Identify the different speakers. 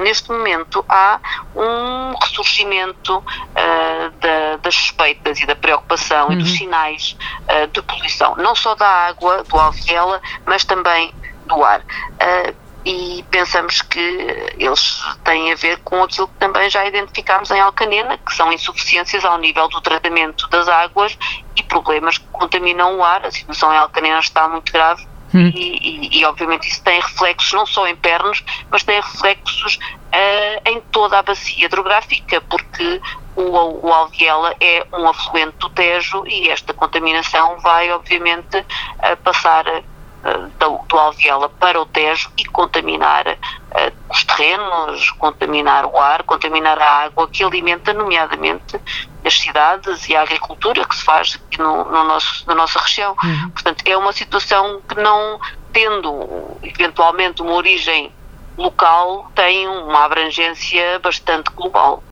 Speaker 1: neste momento há um ressurgimento das suspeitas e da preocupação e dos sinais de poluição, não só da água, do Alviela, mas também do ar. E pensamos que eles têm a ver com aquilo que também já identificámos em Alcanena, que são insuficiências ao nível do tratamento das águas e problemas que contaminam o ar. A situação em Alcanena está muito grave e obviamente isso tem reflexos não só em Pernos, mas tem reflexos em toda a bacia hidrográfica, porque o Alviela é um afluente do Tejo e esta contaminação vai obviamente passar do Alviela para o Tejo e contaminar os terrenos, contaminar o ar, contaminar a água que alimenta nomeadamente as cidades e a agricultura que se faz aqui na nossa região. Portanto, é uma situação que, não tendo eventualmente uma origem local, tem uma abrangência bastante global.